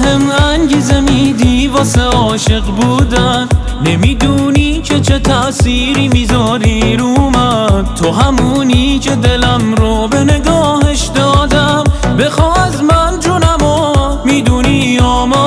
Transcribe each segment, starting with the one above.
بهم انگیزه میدی واسه عاشق بودن. نمیدونی که چه تأثیری میذاری رو من. تو همونی که دلم رو به نگاهش دادم. بخوا از من جونمو میدونی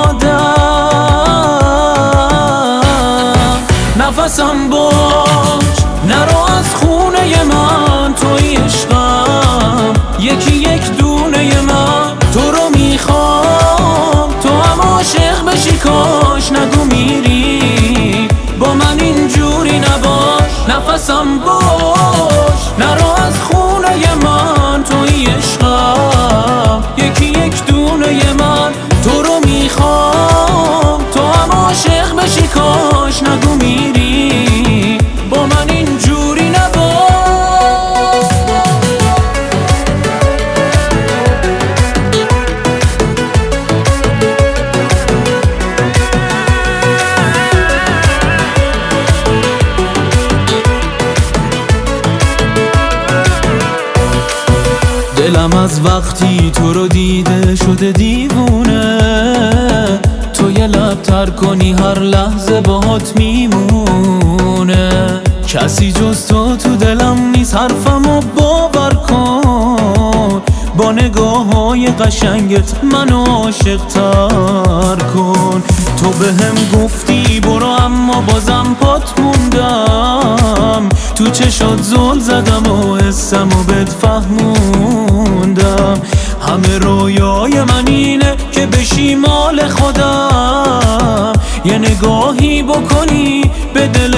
آمادم. نفسم باش نرو از خونه من. توی عشقم یکی یک دونه من. تو رو میخوام تو هم عاشق بشی. کاش نگو میری با من اینجوری نباش. نفسم باش نرو از خونه من. توی عشقم یکی یک دونه من. تو رو میخوام تو هم عاشق بشی. کاش نگو میری با من اینجوری نباش. دلم از وقتی تو رو دیده شده دیوونه. تو یه لب تر کنی هر لحظه باهات میمونه. کسی جز تو دلم نیست حرفمو باور کن. با نگاه‌های قشنگت منو عاشق تر کن. تو بهم گفتی برو اما بازم پات موندم. تو چشات زل زدم و حسمو بهت فهموندم. همه رویای من اینه که بشی مال خودم. یه نگاهی بکنی به دل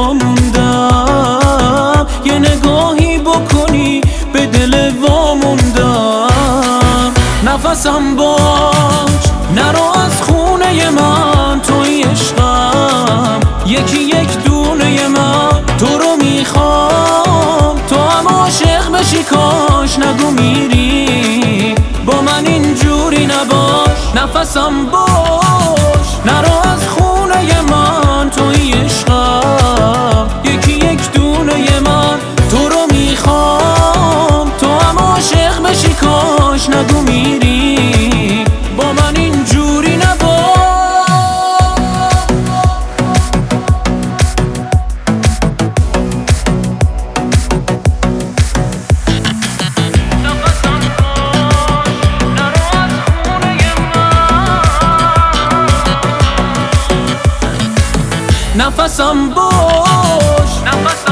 واموندم. یه نگاهی بکنی به دل واموندم. نفسم باش نرو از خونه من. توی عشقم یکی یک دونه من. تو رو میخوام تو هم عاشق بشی. کاش نگو میری با من اینجوری نباش. نفسم باش نرو از خونه من. توی عشقم یکی یک دونه من. تو رو میخوام تو هم عاشق بشی. کاش نگو میری با من اینجوری نباش. نفسم باش